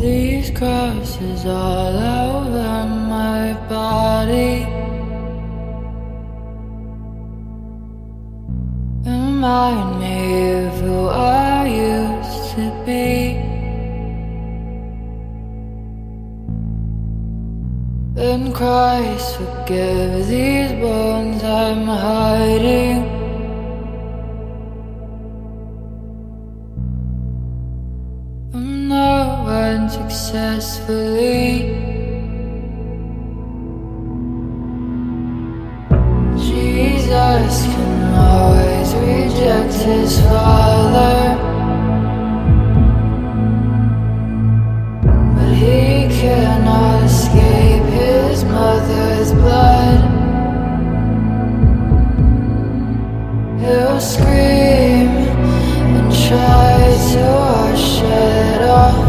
these crosses all over my body. Remind me of who I used to be. Then Christ, forgive these wounds I'm hiding. From no one successfully. Jesus can always reject his Father, but he cannot escape his mother's blood. He'll scream and try to wash it off,